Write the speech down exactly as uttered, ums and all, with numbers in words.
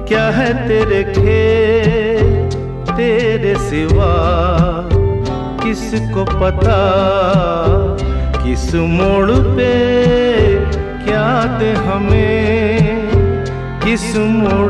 क्या है तेरे खेल तेरे सिवा किसको पता, किस मोड़ पे क्या दे हमें, किस मोड़